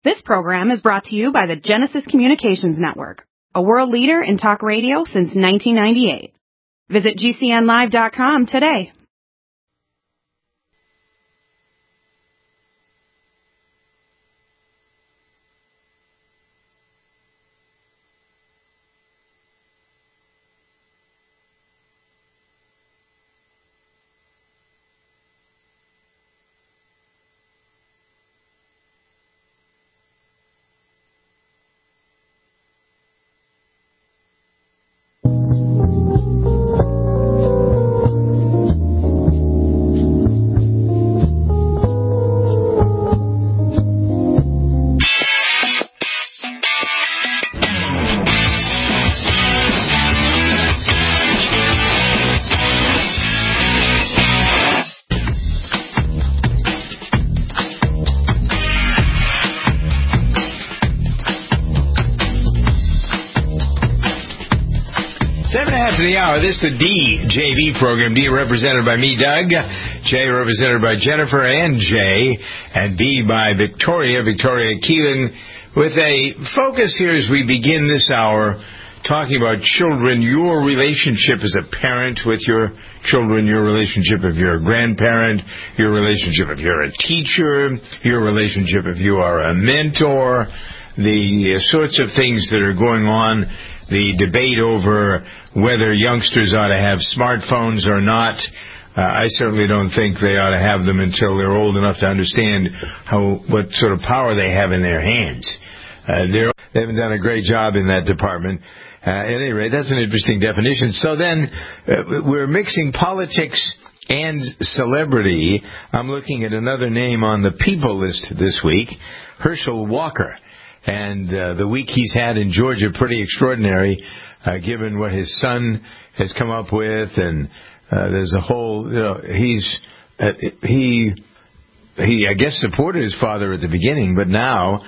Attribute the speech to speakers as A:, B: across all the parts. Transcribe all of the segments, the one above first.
A: This program is brought to you by the Genesis Communications Network, a world leader in talk radio since 1998. Visit GCNlive.com today.
B: The hour. This is the DJV program. D represented by me, Doug. J represented by Jennifer and Jay. And B by Victoria Keelan, with a focus here as we begin this hour talking about children, your relationship as a parent with your children, your relationship if you're a grandparent, your relationship if you're a teacher, your relationship if you are a mentor, the sorts of things that are going on, the debate over whether youngsters ought to have smartphones or not. I certainly don't think they ought to have them until they're old enough to understand what sort of power they have in their hands. They haven't done a great job in that department. At any rate, that's an interesting definition. So then we're mixing politics and celebrity. I'm looking at another name on the people list this week, Herschel Walker. And the week he's had in Georgia, pretty extraordinary, given what his son has come up with. And there's a whole, he I guess supported his father at the beginning, but now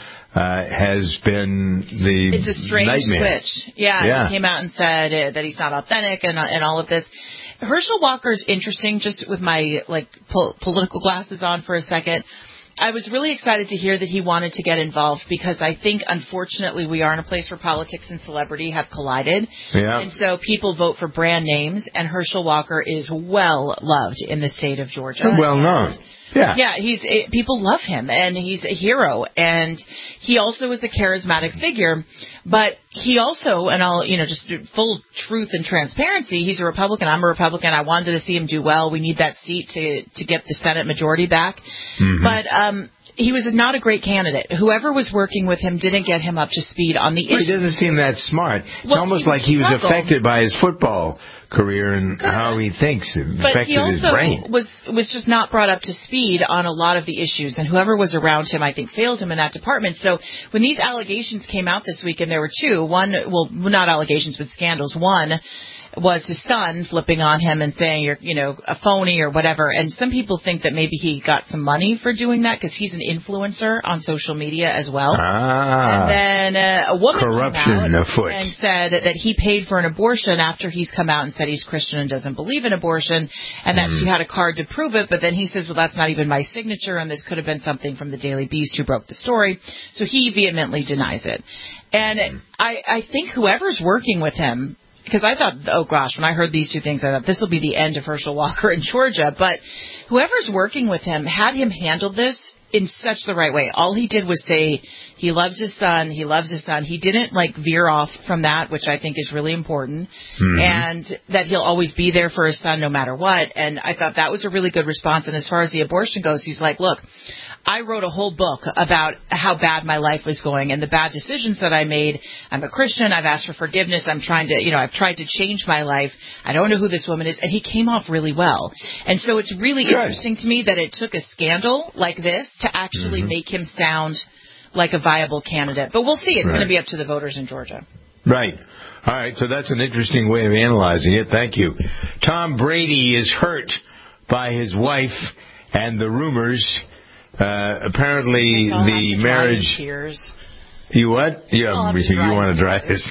B: has been the
C: It's a strange
B: nightmare.
C: switch. Yeah, he came out and said that he's not authentic and all of this. Herschel Walker's interesting, just with my political glasses on for a second. I was really excited to hear that he wanted to get involved because I think, unfortunately, we are in a place where politics and celebrity have collided. Yeah. And so people vote for brand names, and Herschel Walker is well loved in the state of Georgia.
B: Well known. Yeah,
C: people love him, and he's a hero, and he also is a charismatic figure, but he also, and I'll, just full truth and transparency, he's a Republican, I'm a Republican, I wanted to see him do well, we need that seat to get the Senate majority back, but he was not a great candidate. Whoever was working with him didn't get him up to speed on the issue.
B: He doesn't seem that smart. It's almost like he was affected by his football career and how he thinks. It affected his brain.
C: But he also was just not brought up to speed on a lot of the issues, and whoever was around him, I think, failed him in that department. So when these allegations came out this week, and there were two, one, well, not allegations, but scandals. One was his son flipping on him and saying you're, a phony or whatever. And some people think that maybe he got some money for doing that because he's an influencer on social media as well. And then a woman came out and said that he paid for an abortion after he's come out and said he's Christian and doesn't believe in abortion, and that she had a card to prove it. But then he says, well, that's not even my signature, and this could have been something from the Daily Beast who broke the story. So he vehemently denies it. And I think whoever's working with him, because I thought, oh gosh, when I heard these two things, I thought this will be the end of Herschel Walker in Georgia. But whoever's working with him had him handle this in such the right way. All he did was say he loves his son. He loves his son. He didn't veer off from that, which I think is really important, and that he'll always be there for his son no matter what. And I thought that was a really good response. And as far as the abortion goes, he's like, look, I wrote a whole book about how bad my life was going and the bad decisions that I made. I'm a Christian. I've asked for forgiveness. I'm trying to, I've tried to change my life. I don't know who this woman is. And he came off really well. And so it's really interesting to me that it took a scandal like this to actually make him sound like a viable candidate. But we'll see. It's going to be up to the voters in Georgia.
B: Right. All right. So that's an interesting way of analyzing it. Thank you. Tom Brady is hurt by his wife and the rumors. Apparently the marriage. You what? You want to dry his.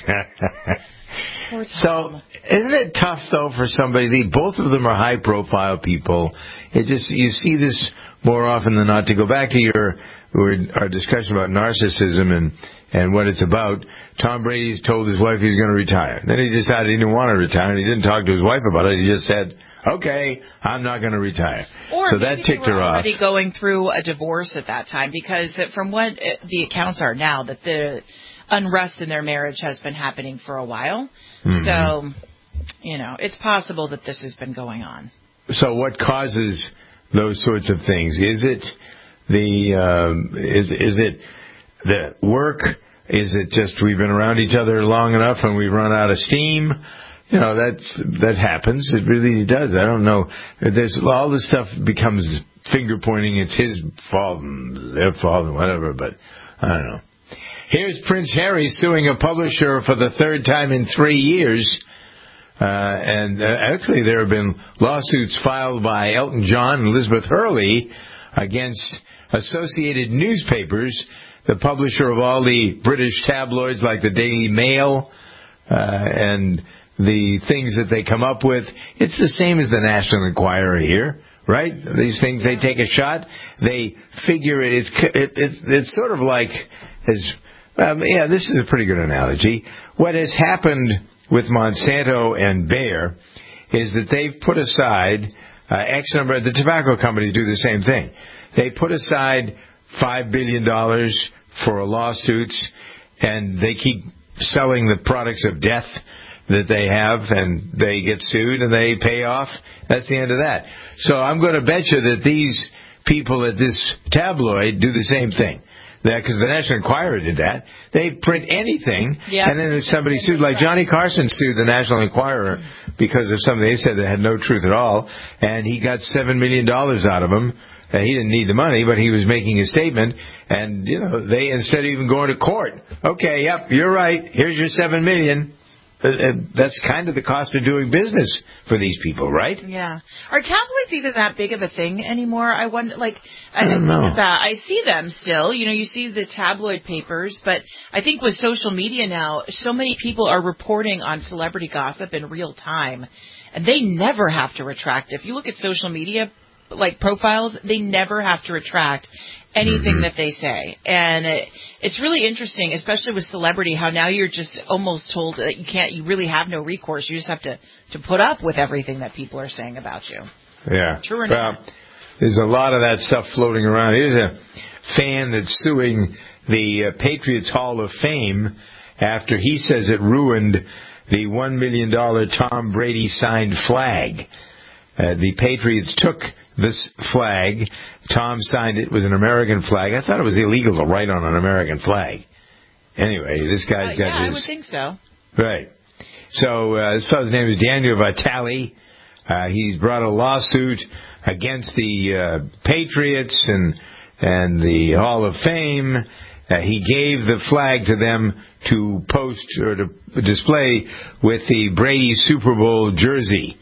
B: So isn't it tough though for somebody? Both of them are high-profile people. You see this more often than not. To go back to your our discussion about narcissism and what it's about, Tom Brady's told his wife he was going to retire. Then he decided he didn't want to retire, and he didn't talk to his wife about it. He just said, okay, I'm not going to retire.
C: Or
B: so that ticked her off.
C: Already going through a divorce at that time, because from what the accounts are now, that the unrest in their marriage has been happening for a while. Mm-hmm. So, it's possible that this has been going on. So
B: what causes those sorts of things? Is it is it the work? Is it just we've been around each other long enough and we've run out of steam? That happens. It really does. I don't know. There's all this stuff becomes finger pointing. It's his fault and their fault and whatever. But I don't know. Here's Prince Harry suing a publisher for the third time in 3 years. Actually, there have been lawsuits filed by Elton John and Elizabeth Hurley against Associated Newspapers, the publisher of all the British tabloids like the Daily Mail, and the things that they come up with. It's the same as the National Enquirer here, right? These things, they take a shot, they figure it's sort of like, this is a pretty good analogy. What has happened with Monsanto and Bayer is that they've put aside X number, the tobacco companies do the same thing. They put aside $5 billion for lawsuits, and they keep selling the products of death that they have, and they get sued, and they pay off. That's the end of that. So I'm going to bet you that these people at this tabloid do the same thing. Because the National Enquirer did that. They print anything, and then if somebody sued, like Johnny Carson sued the National Enquirer because of something they said that had no truth at all, and he got $7 million out of them. He didn't need the money, but he was making a statement, and, they, instead of even going to court, okay, yep, you're right, here's your $7 million. That's kind of the cost of doing business for these people, right? Yeah.
C: Are tabloids even that big of a thing anymore? I wonder, I
B: don't know.
C: I see them still. You see the tabloid papers, but I think with social media now, so many people are reporting on celebrity gossip in real time, and they never have to retract. If you look at social media, profiles, they never have to retract anything that they say. And it's really interesting, especially with celebrity, how now you're just almost told that you really have no recourse. You just have to put up with everything that people are saying about you.
B: Yeah.
C: True or not?
B: There's a lot of that stuff floating around. Here's a fan that's suing the Patriots Hall of Fame after he says it ruined the $1 million Tom Brady signed flag. The Patriots took this flag. Tom signed it. It was an American flag. I thought it was illegal to write on an American flag. Anyway, this guy's got his...
C: I would think so.
B: Right. So this fellow's name is Daniel Vitale. He's brought a lawsuit against the Patriots and the Hall of Fame. He gave the flag to them to post or to display with the Brady Super Bowl jersey.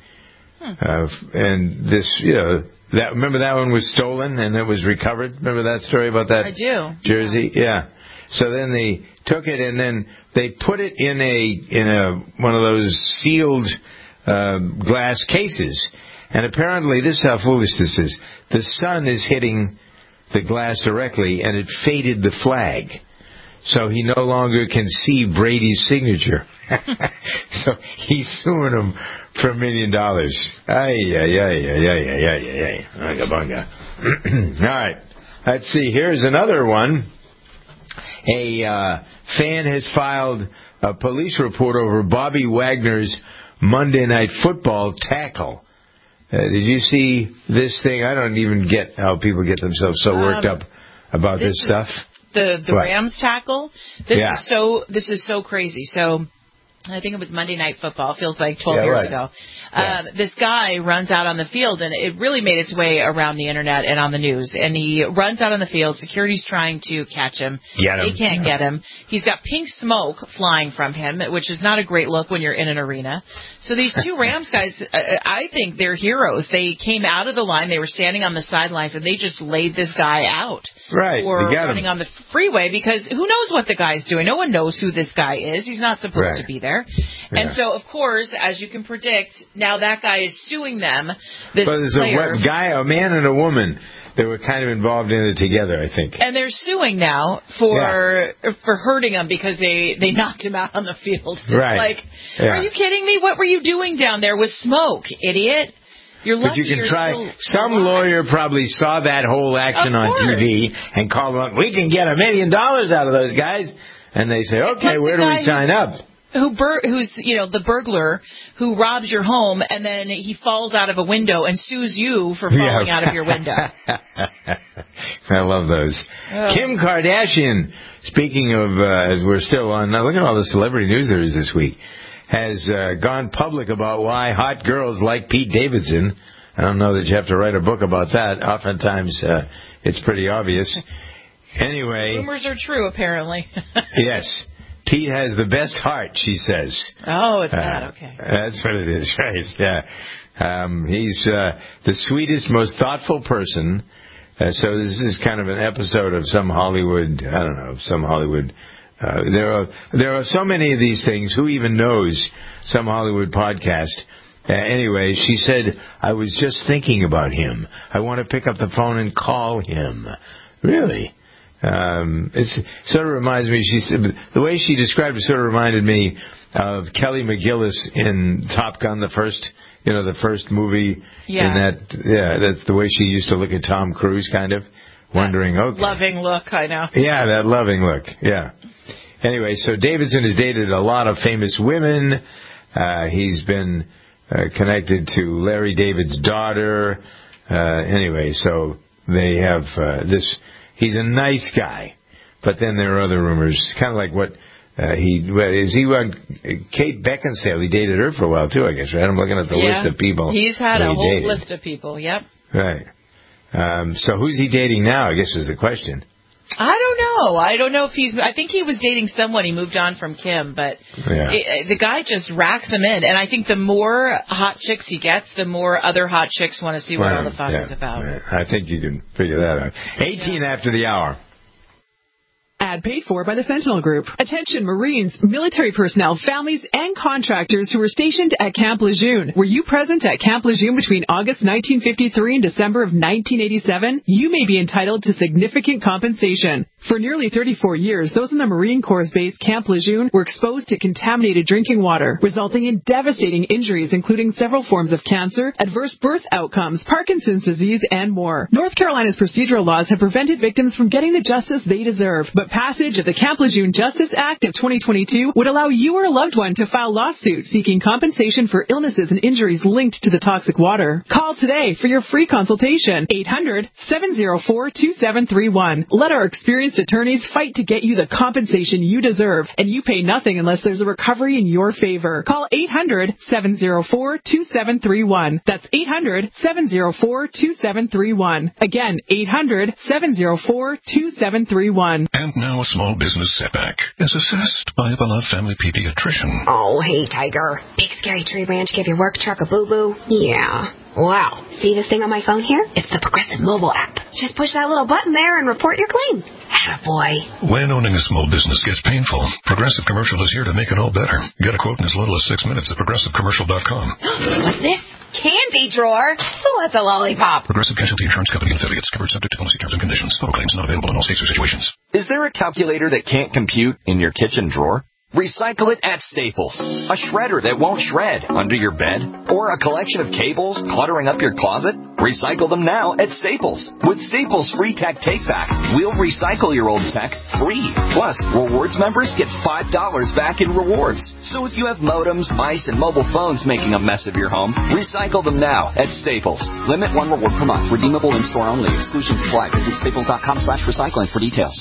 B: And this, remember that one was stolen and it was recovered? Remember that story about that
C: I do.
B: jersey? Yeah. So then they took it and then they put it in a one of those sealed glass cases. And apparently, this is how foolish this is. The sun is hitting the glass directly and it faded the flag. So he no longer can see Brady's signature. So he's suing him for $1 million. All right. Let's see. Here's another one. A fan has filed a police report over Bobby Wagner's Monday Night Football tackle. Did you see this thing? I don't even get how people get themselves so worked up about this stuff.
C: The Rams tackle. This is so crazy. So I think it was Monday Night Football. Feels like 12 years ago. This guy runs out on the field, and it really made its way around the internet and on the news. And he runs out on the field. Security's trying to catch him. They can't get him. He's got pink smoke flying from him, which is not a great look when you're in an arena. So these two Rams guys, I think they're heroes. They came out of the line. They were standing on the sidelines, and they just laid this guy out.
B: Right.
C: For running on the freeway, because who knows what the guy's doing? No one knows who this guy is. He's not supposed to be there. And so, of course, as you can predict, now that guy is suing them. This
B: there's
C: player.
B: a man and a woman. they were kind of involved in it together, I think.
C: And they're suing now for hurting him because they knocked him out on the field.
B: Right.
C: Like, are you kidding me? What were you doing down there with smoke, idiot? You're lucky.
B: But you can try.
C: Still
B: some
C: alive.
B: lawyer probably saw that whole action on TV and called them up. We can get $1 million out of those guys, and they say, okay, where do we sign up?
C: Who's the burglar who robs your home and then he falls out of a window and sues you for falling out of your window.
B: I love those. Oh. Kim Kardashian, speaking of, as we're still on, now look at all the celebrity news there is this week, has gone public about why hot girls like Pete Davidson. I don't know that you have to write a book about that. Oftentimes, it's pretty obvious. Anyway.
C: Rumors are true, apparently.
B: Yes. Pete has the best heart, she says.
C: Oh, it's that. Okay.
B: That's what it is, right? Yeah. He's the sweetest, most thoughtful person. So this is kind of an episode of some Hollywood, there are so many of these things. Who even knows some Hollywood podcast? Anyway, she said, I was just thinking about him. I want to pick up the phone and call him. Really? It sort of reminds me, she said, the way she described it sort of reminded me of Kelly McGillis in Top Gun, the first movie. Yeah. That's the way she used to look at Tom Cruise, kind of, wondering, okay.
C: Loving look, I know.
B: Yeah, that loving look, yeah. Anyway, so Davidson has dated a lot of famous women. He's been connected to Larry David's daughter. Anyway, so they have this. He's a nice guy, but then there are other rumors, kind of like what Kate Beckinsale. He dated her for a while too, I guess. Right? I'm looking at the list of people.
C: He's had a whole list of people. Yep.
B: Right. So who's he dating now? I guess is the question.
C: I don't know if I think he was dating someone. He moved on from Kim, but the guy just racks them in. And I think the more hot chicks he gets, the more other hot chicks want to see what all the fuss is about.
B: Right. I think you can figure that out. 18 after the hour.
D: Ad paid for by the Sentinel Group. Attention Marines, military personnel, families, and contractors who were stationed at Camp Lejeune. Were you present at Camp Lejeune between August 1953 and December of 1987? You may be entitled to significant compensation. For nearly 34 years, those in the Marine Corps base Camp Lejeune were exposed to contaminated drinking water, resulting in devastating injuries including several forms of cancer, adverse birth outcomes, Parkinson's disease, and more. North Carolina's procedural laws have prevented victims from getting the justice they deserve, but passage of the Camp Lejeune Justice Act of 2022 would allow you or a loved one to file lawsuits seeking compensation for illnesses and injuries linked to the toxic water. Call today for your free consultation. 800-704-2731. Let our experienced attorneys fight to get you the compensation you deserve, and you pay nothing unless there's a recovery in your favor. Call 800-704-2731. That's 800-704-2731. Again, 800-704-2731.
E: And now a small business setback is assessed by a beloved family pediatrician.
F: Oh, hey, Tiger. Big Scary Tree Ranch gave your work truck a boo-boo? Yeah. Wow. See this thing on my phone here? It's the Progressive mobile app. Just push that little button there and report your claim. Attaboy.
E: When owning a small business gets painful, Progressive Commercial is here to make it all better. Get a quote in as little as 6 minutes at progressivecommercial.com.
F: What's this? Candy drawer? Who wants a lollipop?
E: Progressive Casualty Insurance Company and affiliates. Covered subject to policy terms and conditions. Total claims not available in all states or situations.
G: Is there a calculator that can't compute in your kitchen drawer? Recycle it at Staples. A shredder that won't shred under your bed? Or a collection of cables cluttering up your closet? Recycle them now at Staples. With Staples Free Tech Take Back, we'll recycle your old tech free. Plus, rewards members get $5 back in rewards. So if you have modems, mice, and mobile phones making a mess of your home, recycle them now at Staples. Limit 1 reward per month. Redeemable in-store only. Exclusions apply. Visit staples.com/recycling for details.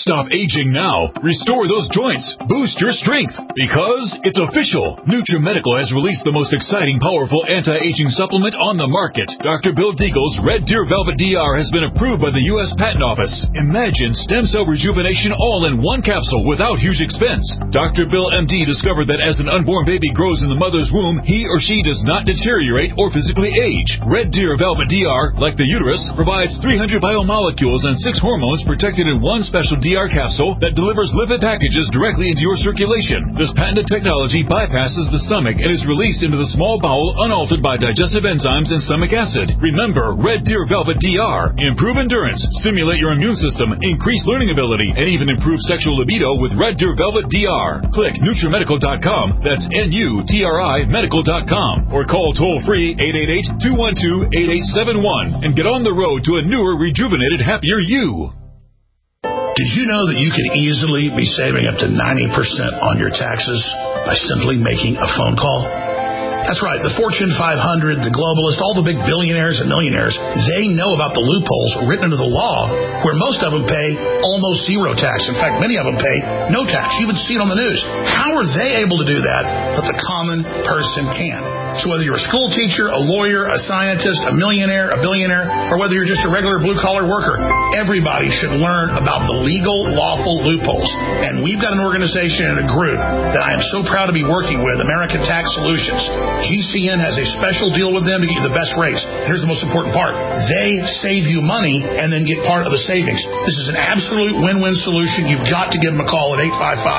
H: Stop aging now. Restore those joints. Boost your strength. Because it's official. NutriMedical has released the most exciting, powerful anti-aging supplement on the market. Dr. Bill Deagle's Red Deer Velvet DR has been approved by the U.S. Patent Office. Imagine stem cell rejuvenation all in one capsule without huge expense. Dr. Bill MD discovered that as an unborn baby grows in the mother's womb, he or she does not deteriorate or physically age. Red Deer Velvet DR, like the uterus, provides 300 biomolecules and 6 hormones protected in one special DR capsule that delivers lipid packages directly into your circulation. This patented technology bypasses the stomach and is released into the small bowel unaltered by digestive enzymes and stomach acid. Remember, Red Deer Velvet DR. Improve endurance, stimulate your immune system, increase learning ability, and even improve sexual libido with Red Deer Velvet DR. Click NutriMedical.com, that's NUTRI medical.com, or call toll-free 888-212-8871 and get on the road to a newer, rejuvenated, happier you.
I: Did you know that you could easily be saving up to 90% on your taxes by simply making a phone call? That's right. The Fortune 500, the globalists, all the big billionaires and millionaires, they know about the loopholes written into the law where most of them pay almost zero tax. In fact, many of them pay no tax. You would see it on the news. How are they able to do that, but the common person can? So whether you're a school teacher, a lawyer, a scientist, a millionaire, a billionaire, or whether you're just a regular blue-collar worker, everybody should learn about the legal, lawful loopholes. And we've got an organization and a group that I am so proud to be working with, American Tax Solutions. GCN has a special deal with them to get you the best rates. Here's the most important part. They save you money and then get part of the savings. This is an absolute win-win solution. You've got to give them a call at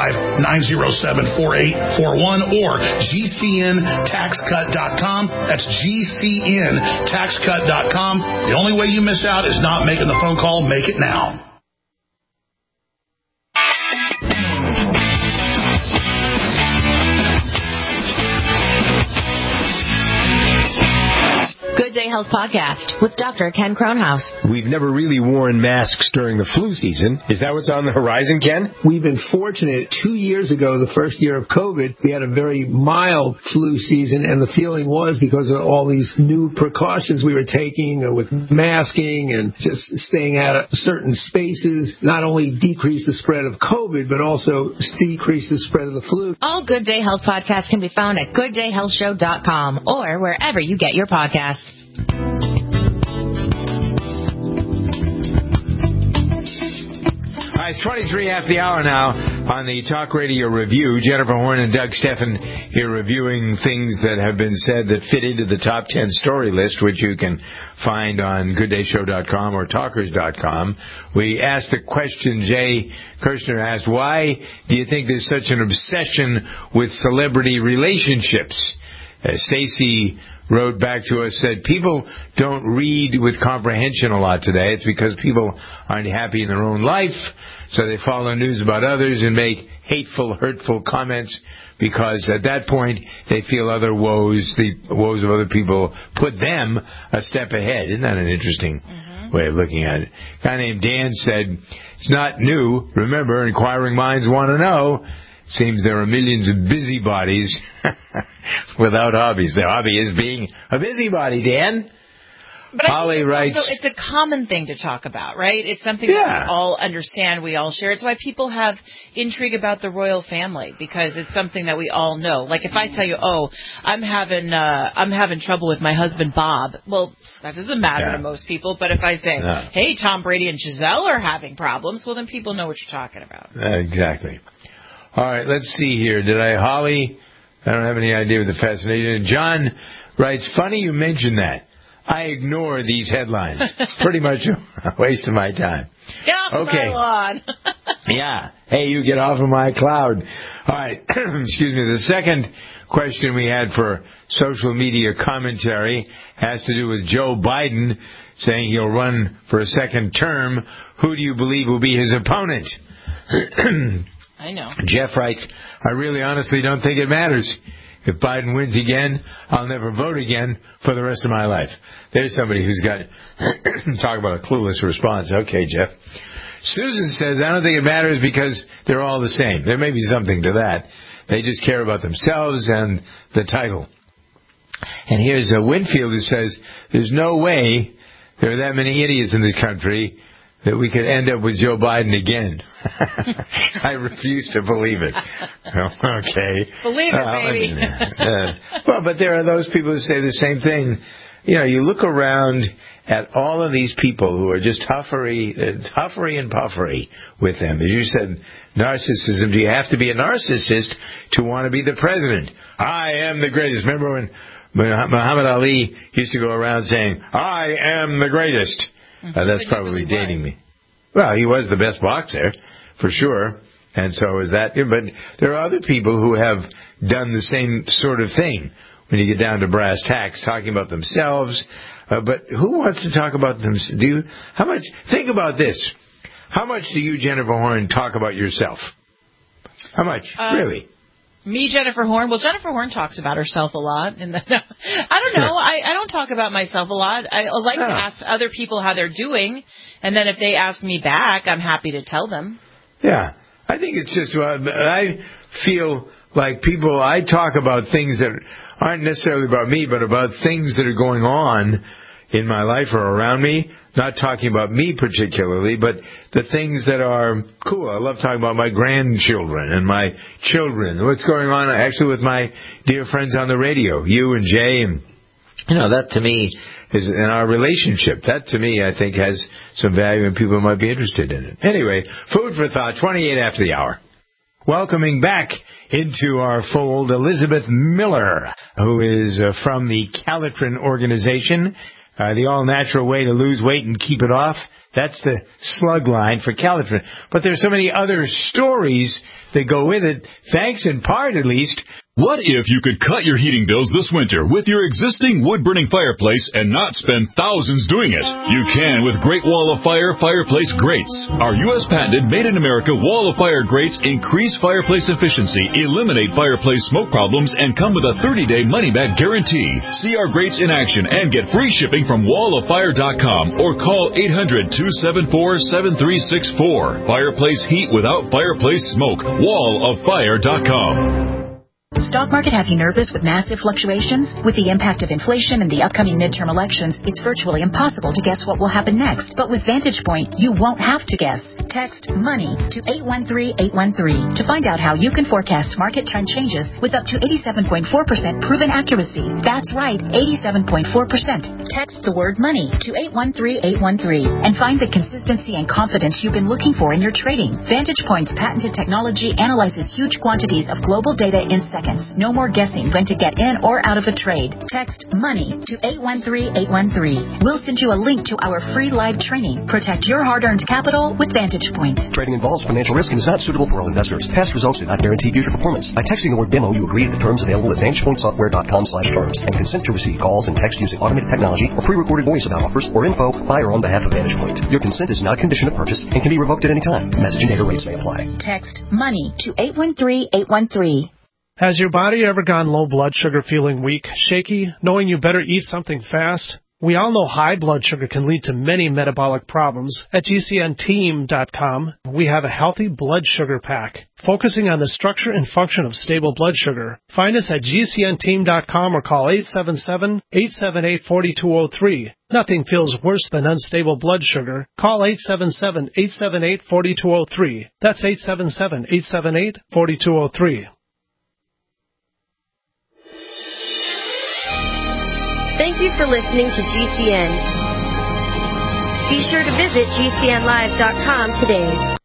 I: 855-907-4841 or GCNTaxCut.com. That's GCNTaxCut.com. The only way you miss out is not making the phone call. Make it now.
J: Good Day Health Podcast with Dr. Ken Kronhaus.
B: We've never really worn masks during the flu season. Is that what's on the horizon, Ken?
K: We've been fortunate. 2 years ago, the first year of COVID, we had a very mild flu season, and the feeling was because of all these new precautions we were taking with masking and just staying out of certain spaces, not only decrease the spread of COVID, but also decrease the spread of the flu.
J: All Good Day Health podcasts can be found at GoodDayHealthShow.com or wherever you get your podcasts.
B: It's 23 after the hour now on the Talk Radio Review. Jennifer Horn and Doug Steffen here reviewing things that have been said that fit into the top 10 story list, which you can find on GoodDayShow.com or Talkers.com. We asked the question, Jay Kirshner asked, why do you think there's such an obsession with celebrity relationships? Stacy wrote back to us, said, people don't read with comprehension a lot today. It's because people aren't happy in their own life, so they follow news about others and make hateful, hurtful comments because at that point they feel the woes of other people put them a step ahead. Isn't that an interesting way of looking at it? A guy named Dan said, it's not new. Remember, inquiring minds want to know. Seems there are millions of busybodies without hobbies. Their hobby is being a busybody, Dan.
C: But
B: Holly writes,
C: it's a common thing to talk about, right? It's something that we all understand, we all share. It's why people have intrigue about the royal family, because it's something that we all know. Like if I tell you, I'm having trouble with my husband Bob, well, that doesn't matter to most people. But if I say, hey, Tom Brady and Giselle are having problems, well, then people know what you're talking about.
B: Exactly. All right, let's see here. Holly, I don't have any idea what the fascination is. John writes, funny you mentioned that. I ignore these headlines. Pretty much a waste of my time.
C: Get off of my lawn.
B: Yeah. Hey, you get off of my cloud. All right. Excuse me. The second question we had for social media commentary has to do with Joe Biden saying he'll run for a second term. Who do you believe will be his opponent?
C: I know.
B: Jeff writes, I really honestly don't think it matters. If Biden wins again, I'll never vote again for the rest of my life. There's somebody who's got, talk about a clueless response. Okay, Jeff. Susan says, I don't think it matters because they're all the same. There may be something to that. They just care about themselves and the title. And here's Winfield who says, there's no way there are that many idiots in this country that we could end up with Joe Biden again. I refuse to believe it. Okay.
C: Believe it, baby.
B: Well, but there are those people who say the same thing. You look around at all of these people who are just huffery and puffery with them. As you said, narcissism. Do you have to be a narcissist to want to be the president? I am the greatest. Remember when Muhammad Ali used to go around saying, I am the greatest? That's probably dating me. Well, he was the best boxer, for sure, and so is that. But there are other people who have done the same sort of thing when you get down to brass tacks, talking about themselves. But who wants to talk about them? Think about this. How much do you, Jennifer Horn, talk about yourself? How much? Really?
C: Me, Jennifer Horn? Well, Jennifer Horn talks about herself a lot. I don't know. I don't talk about myself a lot. I like to ask other people how they're doing, and then if they ask me back, I'm happy to tell them.
B: Yeah. I think it's just, I feel like I talk about things that aren't necessarily about me, but about things that are going on in my life or around me. Not talking about me particularly, but the things that are cool. I love talking about my grandchildren and my children. What's going on actually with my dear friends on the radio, you and Jay, and that to me is in our relationship. That to me, I think, has some value and people might be interested in it. Anyway, food for thought, 28 after the hour. Welcoming back into our fold Elizabeth Miller, who is from the Calitrin organization. The all-natural way to lose weight and keep it off. That's the slug line for Calitrin. But there's so many other stories that go with it, thanks in part at least.
H: What if you could cut your heating bills this winter with your existing wood-burning fireplace and not spend thousands doing it? You can with Great Wall of Fire fireplace grates. Our U.S. patented made-in-America Wall of Fire grates increase fireplace efficiency, eliminate fireplace smoke problems, and come with a 30-day money-back guarantee. See our grates in action and get free shipping from walloffire.com or call 800-274-7364. Fireplace heat without fireplace smoke. walloffire.com.
L: Stock market have you nervous with massive fluctuations? With the impact of inflation and the upcoming midterm elections, it's virtually impossible to guess what will happen next. But with Vantage Point, you won't have to guess. Text MONEY to 813-813 to find out how you can forecast market trend changes with up to 87.4% proven accuracy. That's right, 87.4%. Text the word MONEY to 813-813 and find the consistency and confidence you've been looking for in your trading. Vantage Point's patented technology analyzes huge quantities of global data in seconds. No more guessing when to get in or out of a trade. Text MONEY to 813-813. We'll send you a link to our free live training. Protect your hard-earned capital with Vantage Point.
M: Trading involves financial risk and is not suitable for all investors. Past results do not guarantee future performance. By texting the word demo, you agree to the terms available at VantagePointSoftware.com/terms and consent to receive calls and text using automated technology or pre-recorded voice about offers or info by or on behalf of Vantage Point. Your consent is not a condition of purchase and can be revoked at any time. Message and data rates may apply.
L: Text MONEY to 813-813.
N: Has your body ever gone low blood sugar, feeling weak, shaky, knowing you better eat something fast? We all know high blood sugar can lead to many metabolic problems. At GCNteam.com, we have a healthy blood sugar pack, focusing on the structure and function of stable blood sugar. Find us at GCNteam.com or call 877-878-4203. Nothing feels worse than unstable blood sugar. Call 877-878-4203. That's 877-878-4203.
O: Thank you for listening to GCN. Be sure to visit GCNlive.com today.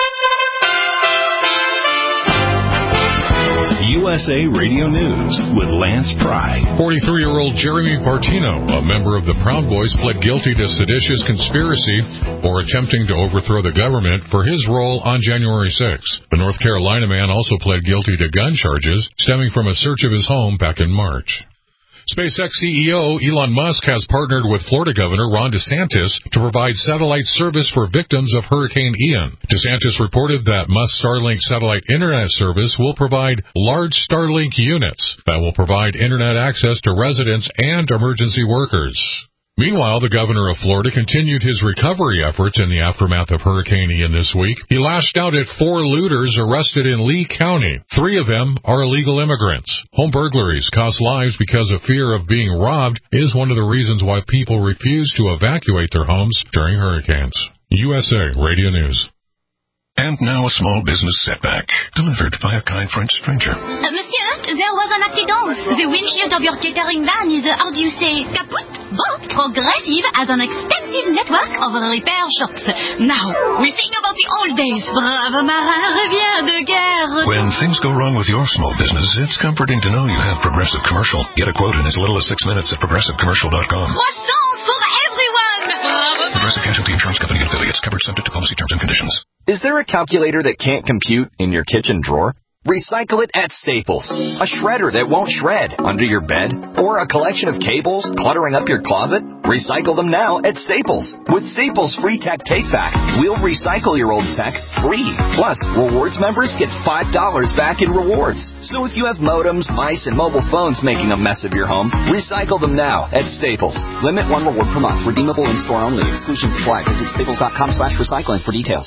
P: USA Radio News with Lance Pry.
Q: 43-year-old Jeremy Partino, a member of the Proud Boys, pled guilty to seditious conspiracy for attempting to overthrow the government for his role on January 6th. The North Carolina man also pled guilty to gun charges stemming from a search of his home back in March. SpaceX CEO Elon Musk has partnered with Florida Governor Ron DeSantis to provide satellite service for victims of Hurricane Ian. DeSantis reported that Musk's Starlink satellite internet service will provide large Starlink units that will provide internet access to residents and emergency workers. Meanwhile, the governor of Florida continued his recovery efforts in the aftermath of Hurricane Ian this week. He lashed out at 4 looters arrested in Lee County. 3 of them are illegal immigrants. Home burglaries cost lives because of fear of being robbed is one of the reasons why people refuse to evacuate their homes during hurricanes. USA Radio News.
E: And now a small business setback, delivered by a kind French stranger.
R: Monsieur, there was an accident. The windshield of your catering van is, how do you say, kaput? But Progressive has an extensive network of repair shops. Now, we think about the old days. Brave marin revient de guerre.
E: When things go wrong with your small business, it's comforting to know you have Progressive Commercial. Get a quote in as little as 6 minutes at ProgressiveCommercial.com.
R: Croissants for everyone.
E: Progressive Casualty Insurance Company and affiliates. Covered subject to policy terms and conditions.
G: Is there a calculator that can't compute in your kitchen drawer? Recycle it at Staples. A shredder that won't shred under your bed? Or a collection of cables cluttering up your closet? Recycle them now at Staples. With Staples Free Tech Take Back, we'll recycle your old tech free. Plus, Rewards members get $5 back in rewards. So if you have modems, mice, and mobile phones making a mess of your home, recycle them now at Staples. Limit 1 reward per month. Redeemable in-store only. Exclusions apply. Visit staples.com/recycling for details.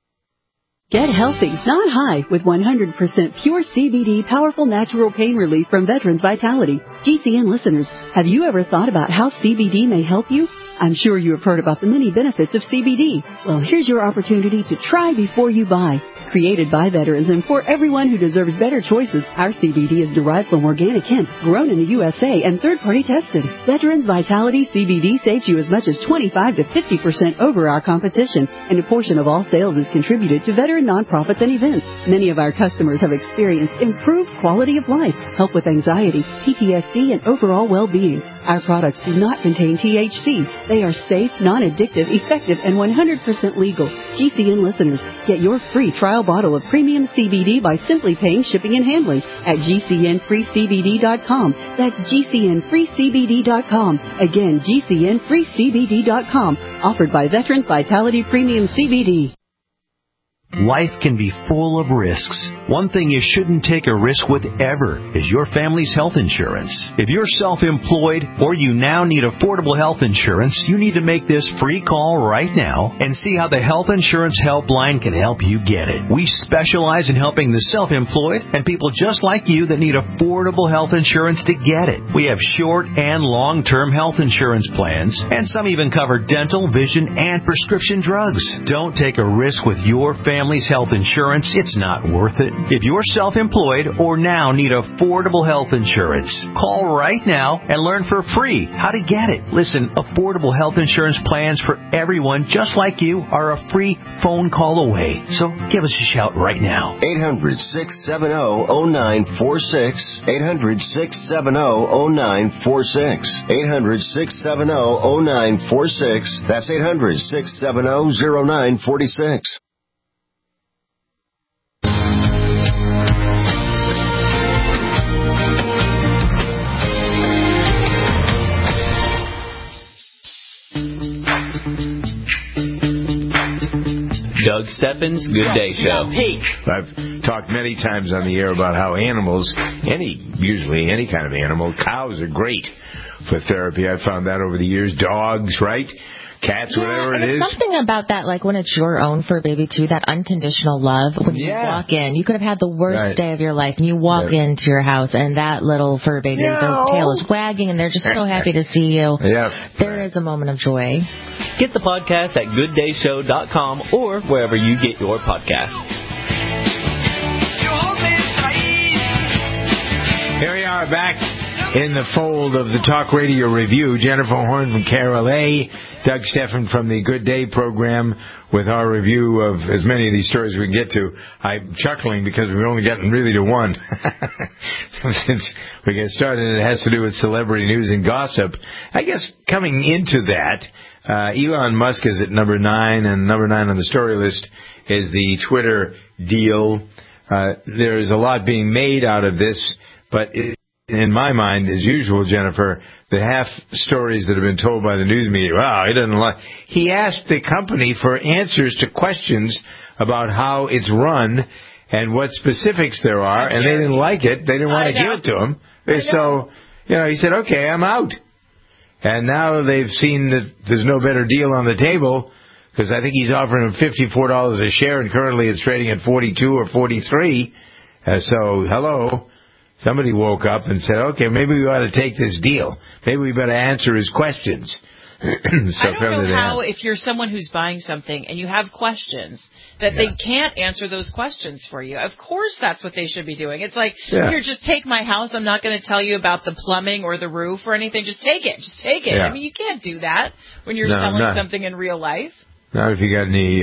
S: Get healthy, not high, with 100% pure CBD powerful natural pain relief from Veterans Vitality. GCN listeners, have you ever thought about how CBD may help you? I'm sure you have heard about the many benefits of CBD. Well, here's your opportunity to try before you buy. Created by veterans and for everyone who deserves better choices, our CBD is derived from organic hemp, grown in the USA, and third-party tested. Veterans Vitality CBD saves you as much as 25 to 50% over our competition, and a portion of all sales is contributed to veteran nonprofits and events. Many of our customers have experienced improved quality of life, help with anxiety, PTSD, and overall well-being. Our products do not contain THC. They are safe, non-addictive, effective, and 100% legal. GCN listeners, get your free trial bottle of premium CBD by simply paying shipping and handling at GCNFreeCBD.com. That's GCNFreeCBD.com. Again, GCNFreeCBD.com. Offered by Veterans Vitality Premium CBD.
T: Life can be full of risks. One thing you shouldn't take a risk with ever is your family's health insurance. If you're self-employed or you now need affordable health insurance, you need to make this free call right now and see how the Health Insurance Helpline can help you get it. We specialize in helping the self-employed and people just like you that need affordable health insurance to get it. We have short and long-term health insurance plans, and some even cover dental, vision, and prescription drugs. Don't take a risk with your family's health insurance. It's not worth it. If you're self-employed or now need affordable health insurance, call right now and learn for free how to get it. Listen, affordable health insurance plans for everyone just like you are a free phone call away. So give us a shout right now.
U: 800-670-0946. 800-670-0946. 800-670-0946. That's 800-670-0946.
V: Doug Steffens, Good Day Show.
B: I've talked many times on the air about how animals, usually any kind of animal, cows are great for therapy. I've found that over the years. Dogs, right? Cats, whatever it is.
J: There's something about that, like when it's your own fur baby, too, that unconditional love. When you walk in, you could have had the worst day of your life, and you walk into your house, and that little fur baby, their tail is wagging, and they're just so happy to see you. There is a moment of joy.
V: Get the podcast at GoodDayShow.com or wherever you get your podcasts.
B: Here we are back in the fold of the Talk Radio Review. Jennifer Horn from KRLA, Doug Steffen from the Good Day program with our review of as many of these stories we can get to. I'm chuckling because we've only gotten really to one. Since we get started, it has to do with celebrity news and gossip. I guess coming into that, Elon Musk is at number 9, and number 9 on the story list is the Twitter deal. There is a lot being made out of this, but in my mind, as usual, Jennifer, the half stories that have been told by the news media, he doesn't like. He asked the company for answers to questions about how it's run and what specifics there are, and they didn't like it. They didn't want to give it to him. So, he said, okay, I'm out. And now they've seen that there's no better deal on the table, because I think he's offering them $54 a share, and currently it's trading at 42 or 43. So, hello. Somebody woke up and said, okay, maybe we ought to take this deal. Maybe we better answer his questions. So
C: I don't know how, if you're someone who's buying something and you have questions, that they can't answer those questions for you. Of course that's what they should be doing. It's like, here, just take my house. I'm not going to tell you about the plumbing or the roof or anything. Just take it. Just take it.
B: Yeah.
C: I mean, you can't do that when you're selling something in real life.
B: Not if you got any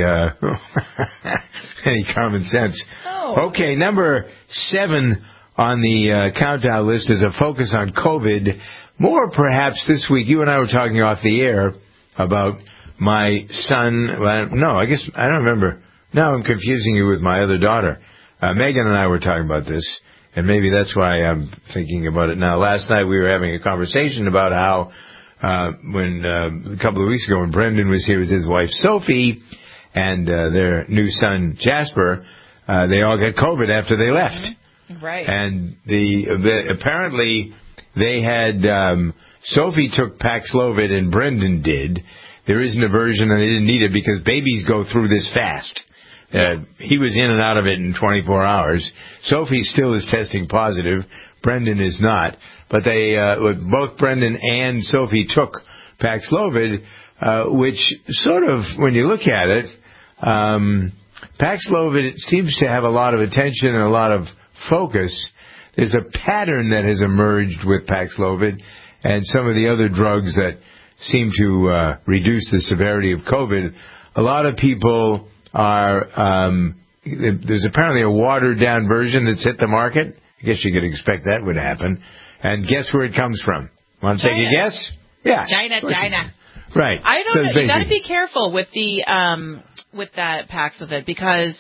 B: any common sense.
C: Oh.
B: Okay, number 7 on the countdown list is a focus on COVID. More perhaps this week. You and I were talking off the air about my son. Well, no, I guess I don't remember. Now I'm confusing you with my other daughter. Megan and I were talking about this, and maybe that's why I'm thinking about it now. Last night we were having a conversation about how when a couple of weeks ago when Brendan was here with his wife Sophie and their new son Jasper, they all got COVID after they left.
C: Mm-hmm. Right.
B: And apparently they had Sophie took Paxlovid and Brendan did. There isn't a version, and they didn't need it because babies go through this fast. He was in and out of it in 24 hours. Sophie still is testing positive. Brendan is not. But they, both Brendan and Sophie took Paxlovid, which sort of, when you look at it, Paxlovid seems to have a lot of attention and a lot of focus. There's a pattern that has emerged with Paxlovid and some of the other drugs that seem to reduce the severity of COVID. A lot of people are, there's apparently a watered-down version that's hit the market. I guess you could expect that would happen. And guess where it comes from? Want to take a guess? Yeah.
C: China.
B: Right.
C: I don't know. You got to be careful with that Paxlovid because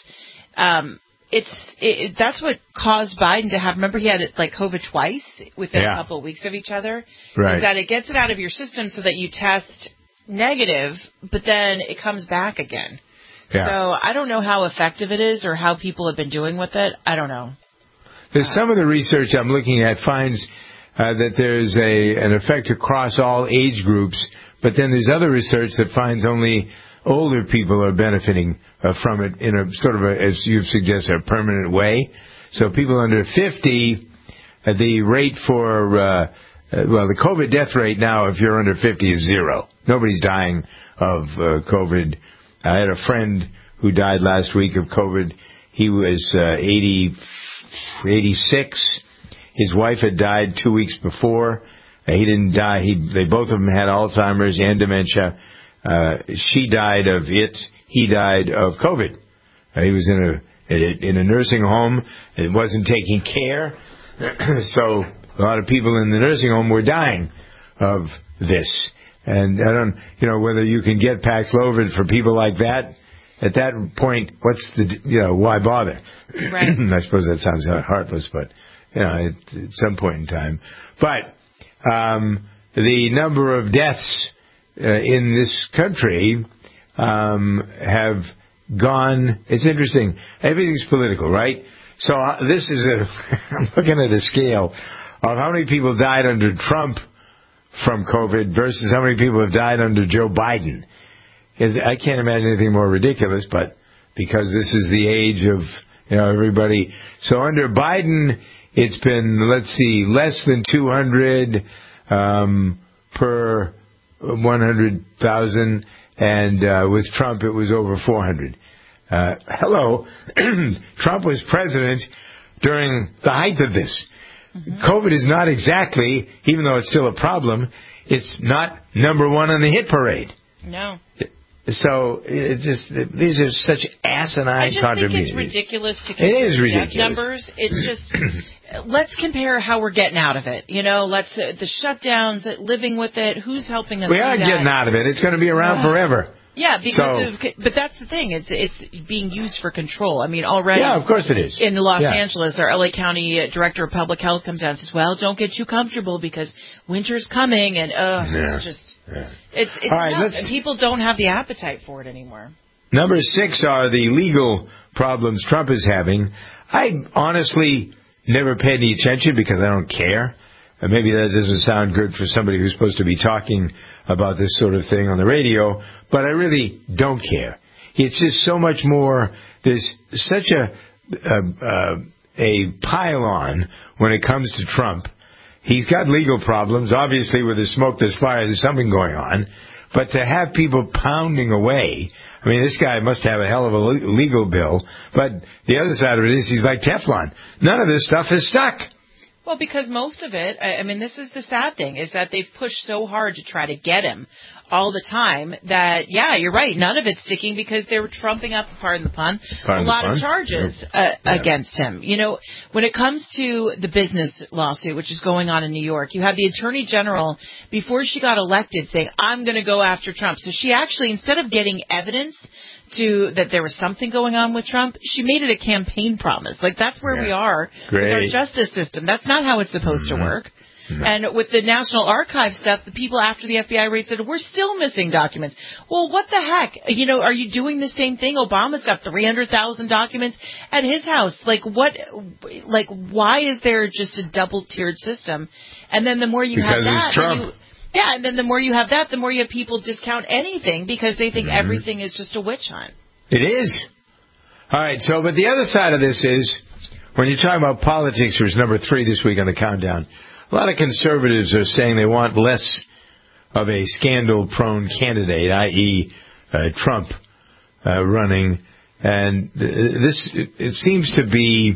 C: that's what caused Biden to have. Remember, he had like COVID twice within a couple of weeks of each other.
B: Right.
C: Is that it gets it out of your system so that you test negative, but then it comes back again. Yeah. So I don't know how effective it is or how people have been doing with it. I don't know.
B: There's some of the research I'm looking at finds that there's an effect across all age groups, but then there's other research that finds only older people are benefiting from it in a sort of, as you've suggested, a permanent way. So people under 50, the rate for, the COVID death rate now, if you're under 50, is 0. Nobody's dying of COVID. I had a friend who died last week of COVID. He was 86. His wife had died 2 weeks before. He didn't die. They both of them had Alzheimer's and dementia. She died of it. He died of COVID. He was in a nursing home. It wasn't taking care. So a lot of people in the nursing home were dying of this. And I don't, whether you can get Paxlovid for people like that. At that point, what's why bother?
C: Right.
B: I suppose that sounds heartless, but, at some point in time. But the number of deaths in this country have gone, it's interesting. Everything's political, right? So this is I'm looking at a scale of how many people died under Trump from COVID versus how many people have died under Joe Biden. I can't imagine anything more ridiculous, but because this is the age of everybody. So under Biden, it's been, less than 200 per 100,000, and with Trump it was over 400. Hello, Trump was president during the height of this. Mm-hmm. COVID is not exactly, even though it's still a problem, it's not number one on the hit parade.
C: No.
B: So these are such asinine contributions.
C: I just think it's ridiculous to compare death numbers. It's just let's compare how we're getting out of it. Let's the shutdowns, living with it. Who's helping us?
B: We are getting out of it. It's going to be around forever.
C: Yeah, but that's the thing. It's being used for control. I mean, already.
B: Yeah, of course it is.
C: In Los Angeles, our LA County Director of Public Health comes out and says, "Well, don't get too comfortable because winter's coming," and it's just it's
B: all right,
C: nuts, and people don't have the appetite for it anymore.
B: Number 6 are the legal problems Trump is having. I honestly never paid any attention because I don't care. Maybe that doesn't sound good for somebody who's supposed to be talking about this sort of thing on the radio, but I really don't care. It's just so much more. There's such a pile-on when it comes to Trump. He's got legal problems. Obviously, with the smoke, there's fire. There's something going on. But to have people pounding away, I mean, this guy must have a hell of a legal bill. But the other side of it is he's like Teflon. None of this stuff is stuck.
C: Well, because most of it, I mean, this is the sad thing, is that they've pushed so hard to try to get him all the time that, yeah, you're right, none of it's sticking because they were trumping up, pardon the pun, a lot of charges against him. You know, when it comes to the business lawsuit, which is going on in New York, you have the Attorney General, before she got elected, saying, I'm going to go after Trump. So she actually, instead of getting evidence that there was something going on with Trump, she made it a campaign promise. Like, that's where we are with our justice system. That's not how it's supposed to work. No. And with the National Archive stuff, the people after the FBI raid said, we're still missing documents. Well, what the heck? You know, are you doing the same thing? Obama's got 300,000 documents at his house. Like, why is there just a double-tiered system? And then the more you have that... Yeah, and then the more you have that, the more you have people discount anything because they think everything is just a witch hunt.
B: It is. All right, so, but the other side of this is, when you talk about politics, which is number 3 this week on the countdown, a lot of conservatives are saying they want less of a scandal-prone candidate, i.e. Trump running. And it seems to be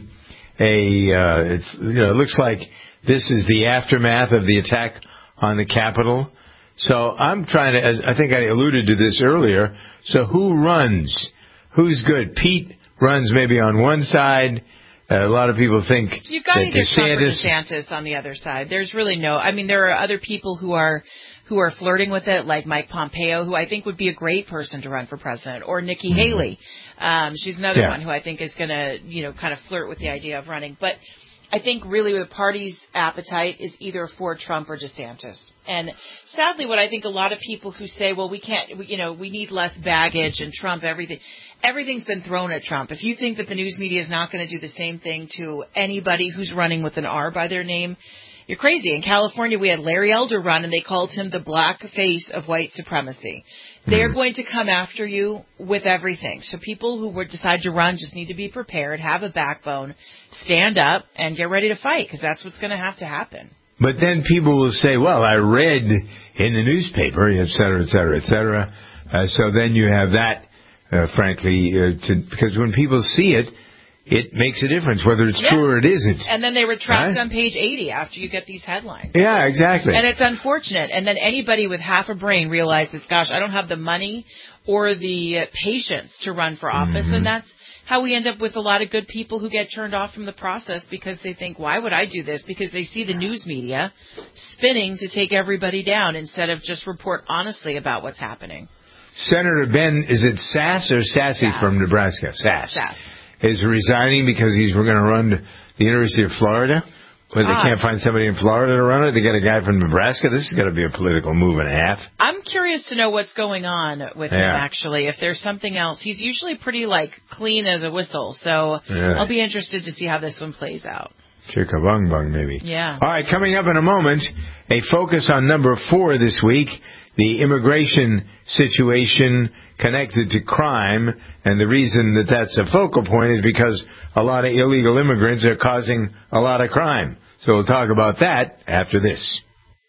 B: it looks like this is the aftermath of the attack on the Capitol. So I'm trying to, as I think I alluded to this earlier, so who runs? Who's good? Pete runs maybe on one side. A lot of people think
C: you've got either Trump or DeSantis on the other side. There's really no, I mean, there are other people who are flirting with it, like Mike Pompeo, who I think would be a great person to run for president, or Nikki Haley. She's another one who I think is going to, kind of flirt with the idea of running. But I think really the party's appetite is either for Trump or DeSantis. And sadly, what I think a lot of people who say, well, we can't, we need less baggage and Trump, everything's been thrown at Trump. If you think that the news media is not going to do the same thing to anybody who's running with an R by their name, you're crazy. In California, we had Larry Elder run, and they called him the black face of white supremacy. They're going to come after you with everything. So people who would decide to run just need to be prepared, have a backbone, stand up, and get ready to fight, because that's what's going to have to happen.
B: But then people will say, well, I read in the newspaper, et cetera, et cetera, et cetera. So then you have that, frankly, because when people see it, it makes a difference whether it's true or it isn't.
C: And then they retract on page 80 after you get these headlines.
B: Yeah, exactly.
C: And it's unfortunate. And then anybody with half a brain realizes, gosh, I don't have the money or the patience to run for office. And that's how we end up with a lot of good people who get turned off from the process because they think, why would I do this? Because they see the news media spinning to take everybody down instead of just report honestly about what's happening.
B: Senator Ben, is it Sass or Sassy from Nebraska? Sass. Is resigning because we're going to run to the University of Florida, but they can't find somebody in Florida to run it. They got a guy from Nebraska. This is going to be a political move and a half.
C: I'm curious to know what's going on with him, actually, if there's something else. He's usually pretty, clean as a whistle, so I'll be interested to see how this one plays out.
B: Chicka-bung-bung, maybe.
C: Yeah.
B: All right, coming up in a moment, a focus on number 4 this week, the immigration situation connected to crime, and the reason that that's a focal point is because a lot of illegal immigrants are causing a lot of crime. So we'll talk about that after this.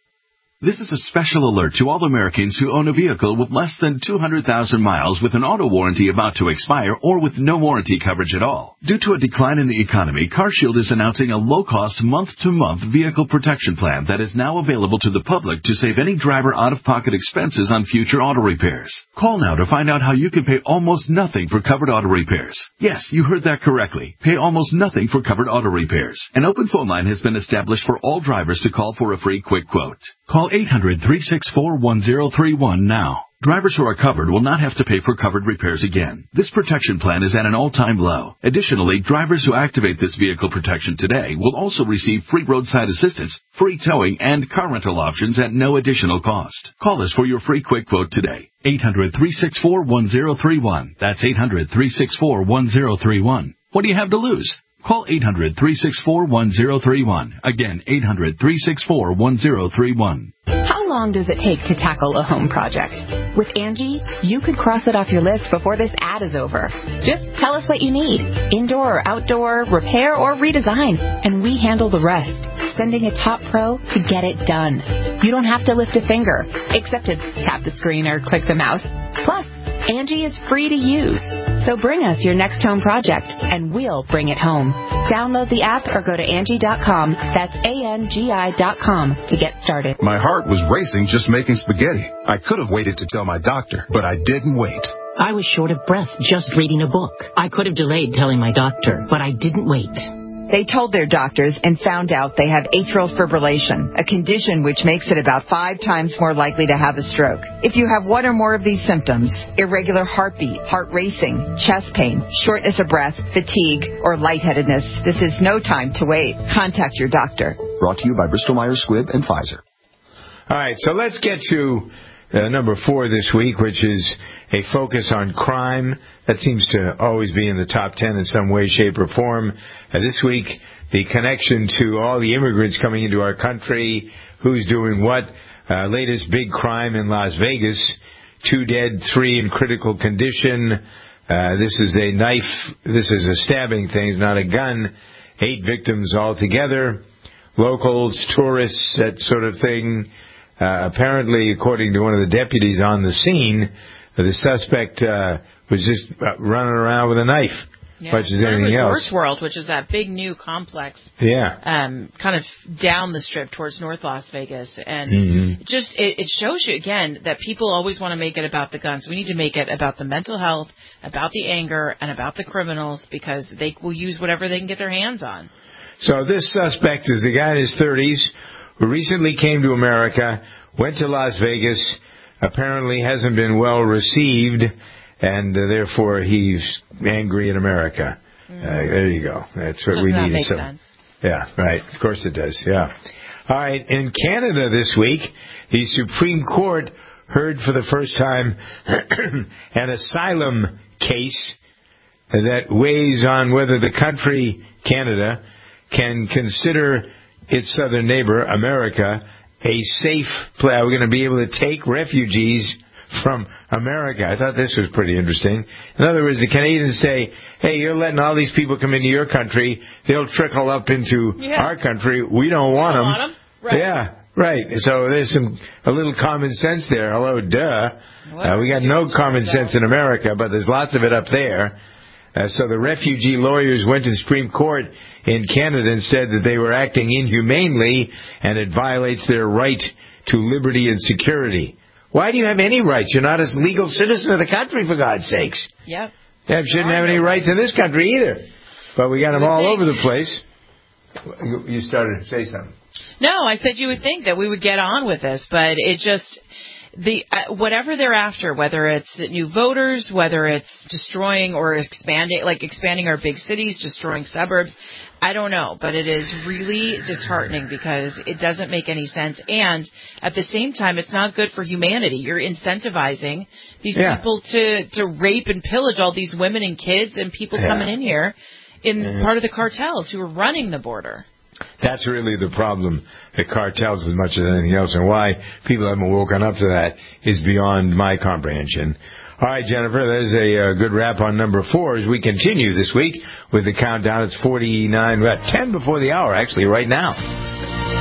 A: This is a special alert to all Americans who own a vehicle with less than 200,000 miles with an auto warranty about to expire or with no warranty coverage at all. Due to a decline in the economy, CarShield is announcing a low-cost month-to-month vehicle protection plan that is now available to the public to save any driver out-of-pocket expenses on future auto repairs. Call now to find out how you can pay almost nothing for covered auto repairs. Yes, you heard that correctly. Pay almost nothing for covered auto repairs. An open phone line has been established for all drivers to call for a free quick quote. Call 800-364-1031 now. Drivers who are covered will not have to pay for covered repairs again. This protection plan is at an all-time low. Additionally, drivers who activate this vehicle protection today will also receive free roadside assistance, free towing, and car rental options at no additional cost. Call us for your free quick quote today. 800-364-1031. That's 800-364-1031. What do you have to lose? Call 800-364-1031. Again, 800-364-1031.
D: How long does it take to tackle a home project? With Angie, you could cross it off your list before this ad is over. Just tell us what you need. Indoor or outdoor, repair or redesign. And we handle the rest, sending a top pro to get it done. You don't have to lift a finger, except to tap the screen or click the mouse. Plus, Angie is free to use. So bring us your next home project, and we'll bring it home. Download the app or go to Angie.com. That's ANGI.com to get started.
F: My heart was racing just making spaghetti. I could have waited to tell my doctor, but I didn't wait.
I: I was short of breath just reading a book. I could have delayed telling my doctor, but I didn't wait.
W: They told their doctors and found out they have atrial fibrillation, a condition which makes it about 5 times more likely to have a stroke. If you have one or more of these symptoms, irregular heartbeat, heart racing, chest pain, shortness of breath, fatigue, or lightheadedness, this is no time to wait. Contact your doctor.
U: Brought to you by Bristol-Myers Squibb and Pfizer.
B: All right, so let's get to number 4 this week, which is a focus on crime. That seems to always be in the top 10 in some way, shape, or form. This week, the connection to all the immigrants coming into our country, who's doing what. Latest big crime in Las Vegas, 2 dead, 3 in critical condition. This is a knife. This is a stabbing thing. It's not a gun. 8 victims altogether. Locals, tourists, that sort of thing. Apparently, according to one of the deputies on the scene, the suspect was just running around with a knife, much as anything else.
C: Resorts World, which is that big new complex, kind of down the strip towards North Las Vegas, and it shows you again that people always want to make it about the guns. We need to make it about the mental health, about the anger, and about the criminals, because they will use whatever they can get their hands on.
B: So this suspect is a guy in his 30s. Who recently came to America, went to Las Vegas, apparently hasn't been well received, and therefore he's angry at America. There you go. That's what we need.
C: That makes sense.
B: Yeah, right. Of course it does. Yeah. All right. In Canada this week, the Supreme Court heard for the first time an asylum case that weighs on whether the country, Canada, can consider its southern neighbor, America, a safe place. We're going to be able to take refugees from America. I thought this was pretty interesting. In other words, the Canadians say, hey, you're letting all these people come into your country. They'll trickle up into our country. We don't want them. Right. Yeah, right. So there's a little common sense there. Hello, duh. We got no common sense in America, but there's lots of it up there. So the refugee lawyers went to the Supreme Court in Canada and said that they were acting inhumanely and it violates their right to liberty and security. Why do you have any rights? You're not a legal citizen of the country, for God's sakes.
C: Yep.
B: You shouldn't have any rights in this country either. But we got them all over the place. You started to say something.
C: No, I said you would think that we would get on with this, but it just... whatever they're after, whether it's new voters, whether it's destroying or expanding our big cities, destroying suburbs, I don't know. But it is really disheartening because it doesn't make any sense. And at the same time, it's not good for humanity. You're incentivizing these people to rape and pillage all these women and kids and people coming in here in part of the cartels who are running the border.
B: That's really the problem, the cartels as much as anything else, and why people haven't woken up to that is beyond my comprehension. All right, Jennifer, there's a good wrap on number 4 as we continue this week with the countdown. It's 10 before the hour, actually, right now.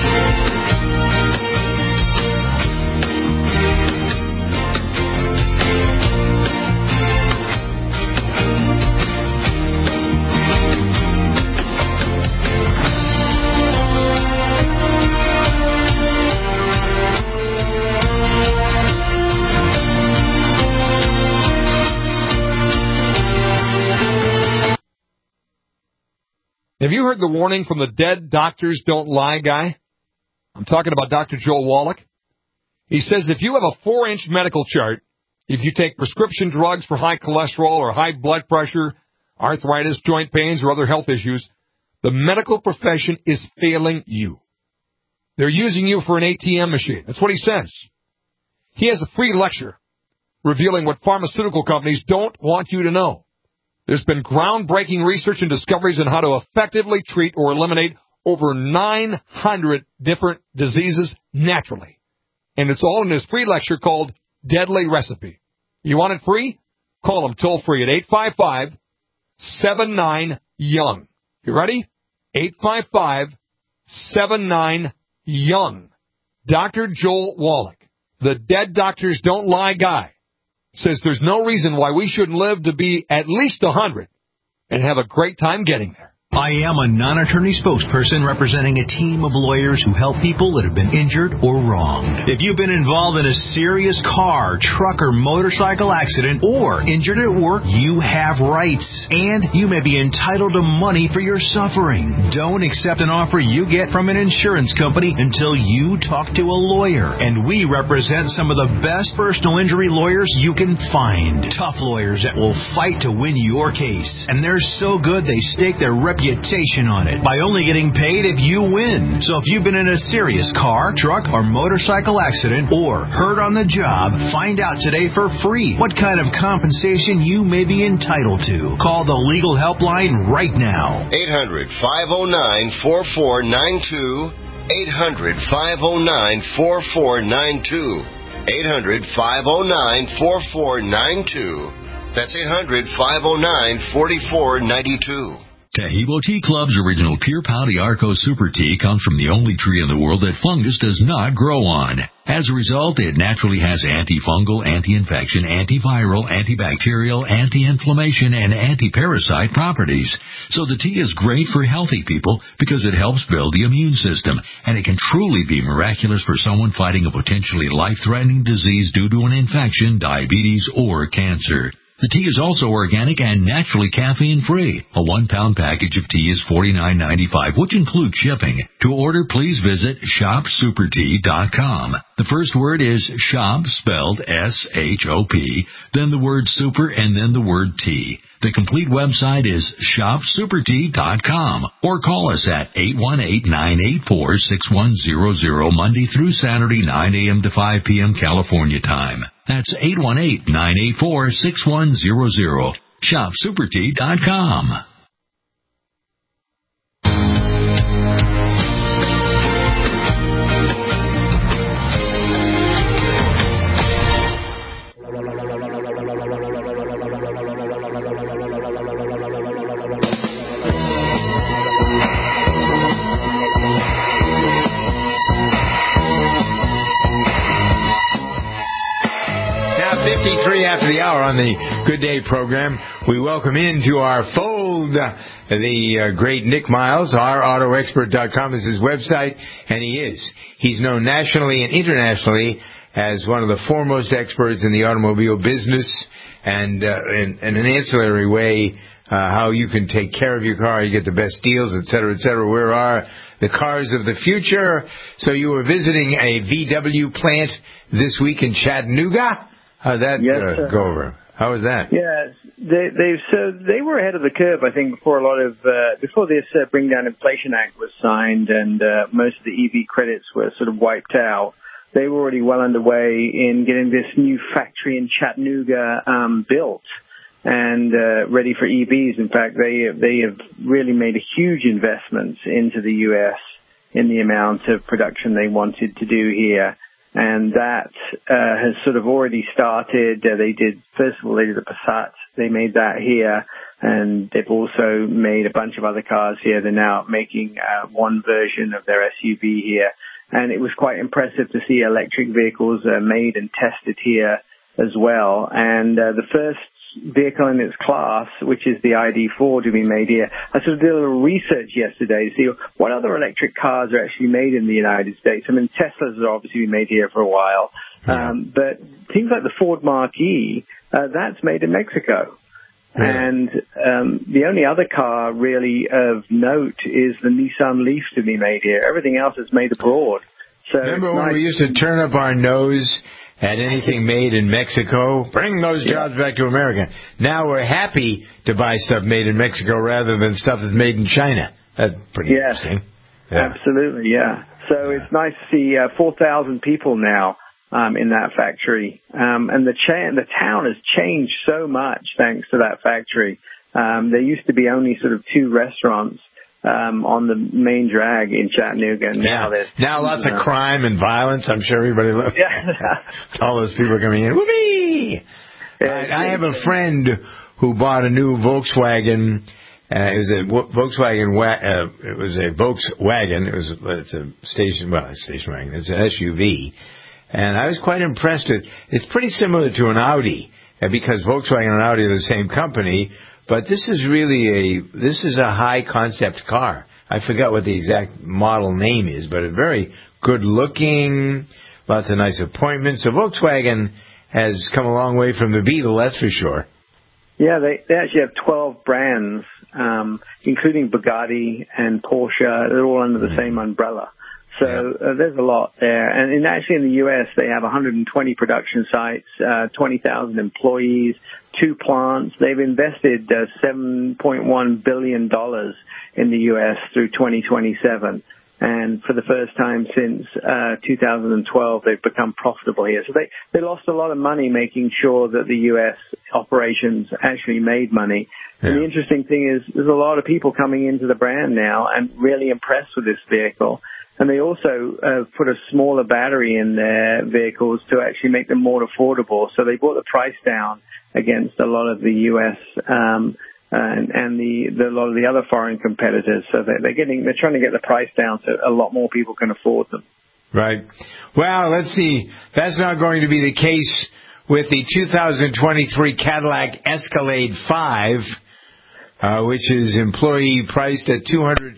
X: Have you heard the warning from the dead doctors don't lie guy? I'm talking about Dr. Joel Wallach. He says if you have a 4-inch medical chart, if you take prescription drugs for high cholesterol or high blood pressure, arthritis, joint pains, or other health issues, the medical profession is failing you. They're using you for an ATM machine. That's what he says. He has a free lecture revealing what pharmaceutical companies don't want you to know. There's been groundbreaking research and discoveries on how to effectively treat or eliminate over 900 different diseases naturally. And it's all in this free lecture called Deadly Recipe. You want it free? Call them toll free at 855-79-YOUNG. You ready? 855-79-YOUNG. Dr. Joel Wallach, the Dead Doctors Don't Lie guy, says there's no reason why we shouldn't live to be at least 100 and have a great time getting there.
T: I am a non-attorney spokesperson representing a team of lawyers who help people that have been injured or wronged. If you've been involved in a serious car, truck, or motorcycle accident or injured at work, you have rights, and you may be entitled to money for your suffering. Don't accept an offer you get from an insurance company until you talk to a lawyer, and we represent some of the best personal injury lawyers you can find. Tough lawyers that will fight to win your case, and they're so good they stake their reputation on it by only getting paid if you win. So if you've been in a serious car, truck, or motorcycle accident or hurt on the job, find out today for free what kind of compensation you may be entitled to. Call the legal helpline right now.
H: 800-509-4492. 800-509-4492. 800-509-4492. That's 800-509-4492.
A: Tahibo Tea Club's original Pure Pau Arco Super Tea comes from the only tree in the world that fungus does not grow on. As a result, it naturally has antifungal, anti-infection, antiviral, antibacterial, anti-inflammation, and anti-parasite properties. So the tea is great for healthy people because it helps build the immune system, and it can truly be miraculous for someone fighting a potentially life-threatening disease due to an infection, diabetes, or cancer. The tea is also organic and naturally caffeine-free. A 1-pound package of tea is $49.95, which includes shipping. To order, please visit shopsupertea.com. The first word is shop, spelled S-H-O-P, then the word super, and then the word tea. The complete website is shopsupertea.com, or call us at 818-984-6100 Monday through Saturday, 9 a.m. to 5 p.m. California time. That's 818-984-6100. shopsupertea.com.
B: After the hour on the Good Day program, we welcome into our fold the great Nick Miles. OurAutoExpert.com is his website, and he's known nationally and internationally as one of the foremost experts in the automobile business, and in an ancillary way, how you can take care of your car, you get the best deals, et cetera, et cetera. Where are the cars of the future? So you were visiting a VW plant this week in Chattanooga. How'd that go over? How was that?
K: Yeah, they were ahead of the curve, I think, before this Bring Down Inflation Act was signed and most of the EV credits were sort of wiped out. They were already well underway in getting this new factory in Chattanooga built and ready for EVs. In fact, they have really made a huge investment into the U.S. in the amount of production they wanted to do here. And that has sort of already started. First of all, they did the Passat. They made that here. And they've also made a bunch of other cars here. They're now making one version of their SUV here. And it was quite impressive to see electric vehicles made and tested here as well. And the first vehicle in its class, which is the ID4, to be made here. I sort of did a little research yesterday to see what other electric cars are actually made in the United States. I mean, Teslas are obviously been made here for a while, but things like the Ford Mach-E, that's made in Mexico. Yeah. And the only other car really of note is the Nissan Leaf to be made here. Everything else is made abroad. So
B: remember when we used to turn up our nose at anything made in Mexico? Bring those jobs back to America. Now we're happy to buy stuff made in Mexico rather than stuff that's made in China. That's pretty interesting. Yeah.
K: Absolutely, yeah. So it's nice to see 4,000 people now in that factory. And the town has changed so much thanks to that factory. There used to be only sort of 2 restaurants on the main drag in Chattanooga. And
B: now lots of crime and violence. I'm sure everybody loves all those people coming in. Whoopee! I have a friend who bought a new Volkswagen, It was a Volkswagen. It was a Volkswagen. It's a station wagon. It's an SUV, and I was quite impressed with. It's pretty similar to an Audi, because Volkswagen and Audi are the same company. But this is really a high concept car. I forgot what the exact model name is, but a very good looking, lots of nice appointments. So Volkswagen has come a long way from the Beetle, that's for sure.
K: Yeah, they actually have 12 brands, including Bugatti and Porsche. They're all under the same umbrella. So there's a lot there. And actually in the U.S., they have 120 production sites, 20,000 employees, 2 plants. They've invested $7.1 billion in the U.S. through 2027. And for the first time since 2012, they've become profitable here. So they lost a lot of money making sure that the U.S. operations actually made money. Yeah. And the interesting thing is there's a lot of people coming into the brand now and really impressed with this vehicle. And they also put a smaller battery in their vehicles to actually make them more affordable. So they brought the price down against a lot of the U.S. And a lot of the other foreign competitors. So they're trying to get the price down so a lot more people can afford them.
B: Right. Well, let's see. That's not going to be the case with the 2023 Cadillac Escalade 5, which is employee priced at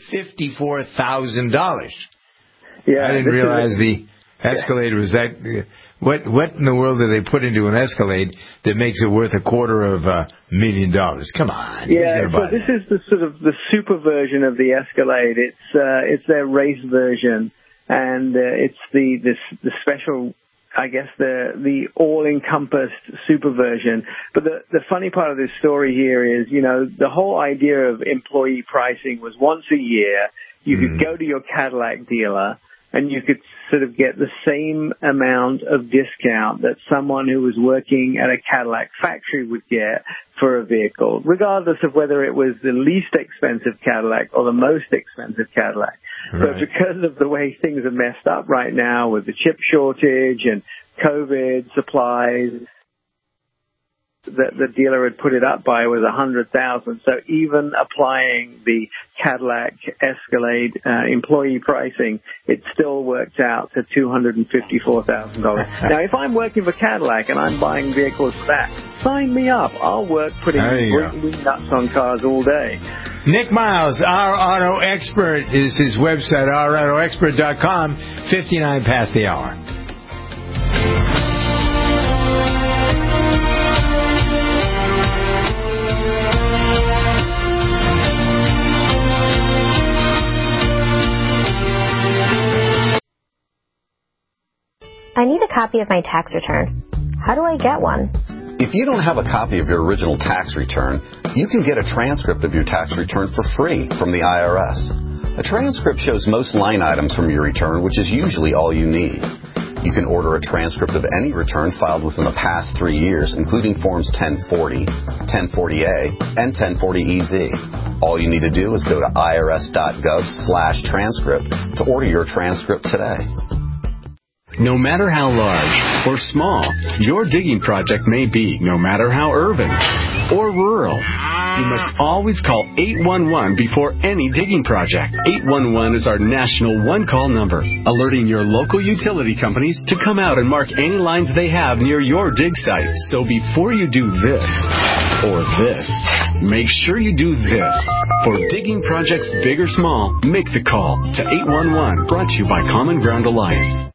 B: $254,000.
K: Yeah,
B: I didn't realize the Escalade was that. What in the world do they put into an Escalade that makes it worth $250,000? Come on.
K: Yeah, so this is the sort of the super version of the Escalade. It's their race version, and it's the special, I guess, the all-encompassed super version. But the funny part of this story here is, the whole idea of employee pricing was once a year you could go to your Cadillac dealer and you could sort of get the same amount of discount that someone who was working at a Cadillac factory would get for a vehicle, regardless of whether it was the least expensive Cadillac or the most expensive Cadillac. Right. But because of the way things are messed up right now with the chip shortage and COVID supplies, the dealer had put it up by was $100,000. So even applying the Cadillac Escalade employee pricing, it still worked out to $254,000. Now, if I'm working for Cadillac and I'm buying vehicles for that, sign me up. I'll work putting nuts on cars all day.
B: Nick Miles, Our Auto Expert, is his website, ourautoexpert.com, 59 past the hour.
L: I need a copy of my tax return. How do I get one?
M: If you don't have a copy of your original tax return, you can get a transcript of your tax return for free from the IRS. A transcript shows most line items from your return, which is usually all you need. You can order a transcript of any return filed within the past 3 years, including Forms 1040, 1040A, and 1040EZ. All you need to do is go to irs.gov/transcript to order your transcript today.
N: No matter how large or small your digging project may be, no matter how urban or rural, you must always call 811 before any digging project. 811 is our national one-call number, alerting your local utility companies to come out and mark any lines they have near your dig site. So before you do this or this, make sure you do this. For digging projects big or small, make the call to 811, brought to you by Common Ground Alliance.